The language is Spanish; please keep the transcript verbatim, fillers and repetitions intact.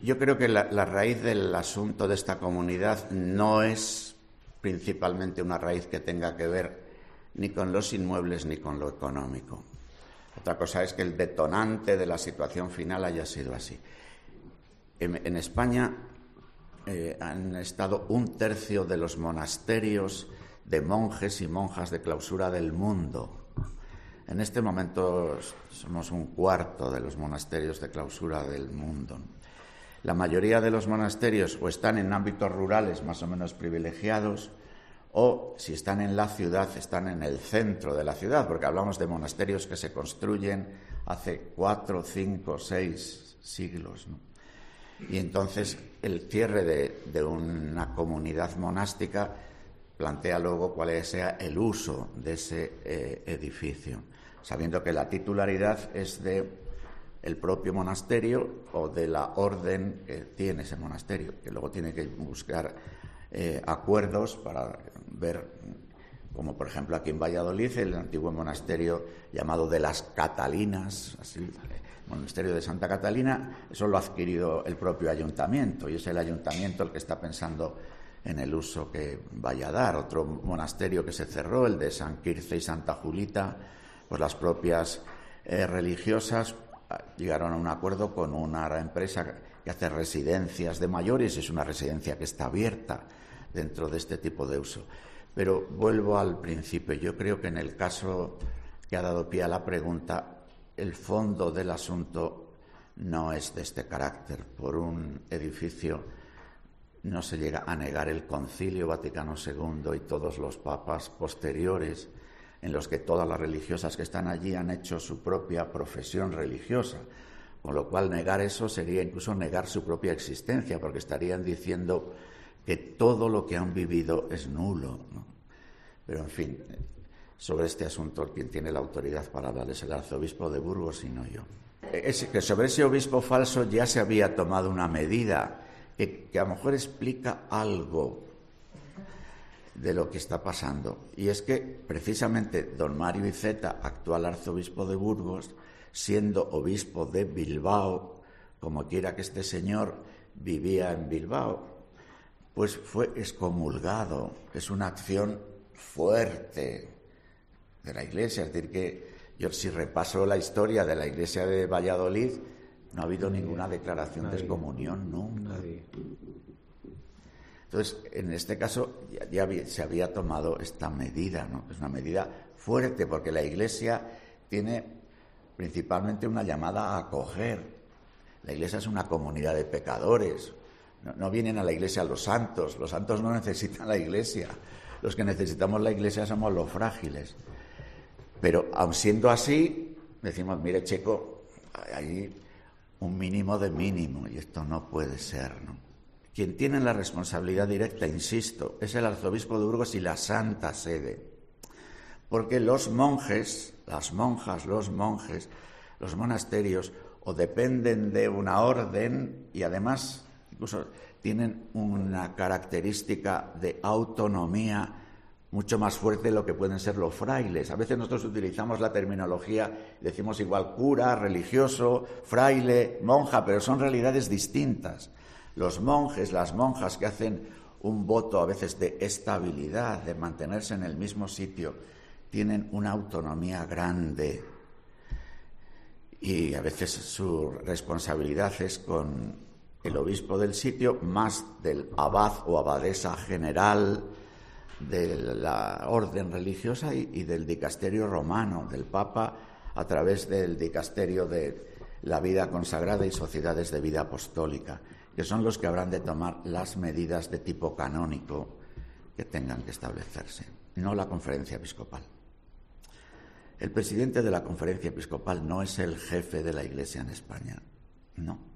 yo creo que la, la raíz del asunto de esta comunidad no es principalmente una raíz que tenga que ver ni con los inmuebles ni con lo económico. Otra cosa es que el detonante de la situación final haya sido así. En, en España eh, han estado un tercio de los monasterios de monjes y monjas de clausura del mundo. En este momento somos un cuarto de los monasterios de clausura del mundo. La mayoría de los monasterios o están en ámbitos rurales más o menos privilegiados, o si están en la ciudad, están en el centro de la ciudad, porque hablamos de monasterios que se construyen hace cuatro, cinco, seis siglos, ¿no? Y entonces el cierre de, de una comunidad monástica plantea luego cuál sea el uso de ese eh, edificio, sabiendo que la titularidad es de el propio monasterio o de la orden que tiene ese monasterio, que luego tiene que buscar eh, acuerdos para ver, como por ejemplo aquí en Valladolid, el antiguo monasterio llamado de las Catalinas, así, el monasterio de Santa Catalina, eso lo ha adquirido el propio ayuntamiento, y es el ayuntamiento el que está pensando en el uso que vaya a dar. Otro monasterio que se cerró, el de San Quirce y Santa Julita, pues las propias eh, religiosas llegaron a un acuerdo con una empresa que hace residencias de mayores, es una residencia que está abierta dentro de este tipo de uso. Pero vuelvo al principio, yo creo que en el caso que ha dado pie a la pregunta, el fondo del asunto no es de este carácter. Por un edificio no se llega a negar el Concilio Vaticano segundo y todos los papas posteriores, en los que todas las religiosas que están allí han hecho su propia profesión religiosa, con lo cual negar eso sería incluso negar su propia existencia, porque estarían diciendo que todo lo que han vivido es nulo, ¿no? Pero, en fin, sobre este asunto quien tiene la autoridad para hablar es el arzobispo de Burgos y no yo. Es que sobre ese obispo falso ya se había tomado una medida que, que a lo mejor explica algo de lo que está pasando, y es que precisamente don Mario Iceta, actual arzobispo de Burgos, siendo obispo de Bilbao, como quiera que este señor vivía en Bilbao, pues fue excomulgado. Es una acción fuerte de la Iglesia. Es decir, que yo si repaso la historia de la Iglesia de Valladolid, no ha habido nadie, ninguna declaración nadie, de excomunión nunca. Nadie. Entonces, en este caso ya, ya había, se había tomado esta medida, ¿no? Es una medida fuerte, porque la Iglesia tiene principalmente una llamada a acoger. La Iglesia es una comunidad de pecadores. No, no vienen a la Iglesia los santos. Los santos no necesitan la Iglesia. Los que necesitamos la Iglesia somos los frágiles. Pero, aun siendo así, decimos, mire, Checo, hay un mínimo de mínimo, y esto no puede ser, ¿no? Quien tiene la responsabilidad directa, insisto, es el arzobispo de Burgos y la Santa Sede. Porque los monjes, las monjas, los monjes, los monasterios, o dependen de una orden y además incluso tienen una característica de autonomía mucho más fuerte de lo que pueden ser los frailes. A veces nosotros utilizamos la terminología, decimos igual cura, religioso, fraile, monja, pero son realidades distintas. Los monjes, las monjas que hacen un voto a veces de estabilidad, de mantenerse en el mismo sitio, tienen una autonomía grande y a veces su responsabilidad es con el obispo del sitio, más del abad o abadesa general de la orden religiosa y, y del dicasterio romano, del Papa, a través del dicasterio de la vida consagrada y sociedades de vida apostólica, que son los que habrán de tomar las medidas de tipo canónico que tengan que establecerse, no la conferencia episcopal. El presidente de la conferencia episcopal no es el jefe de la Iglesia en España, no.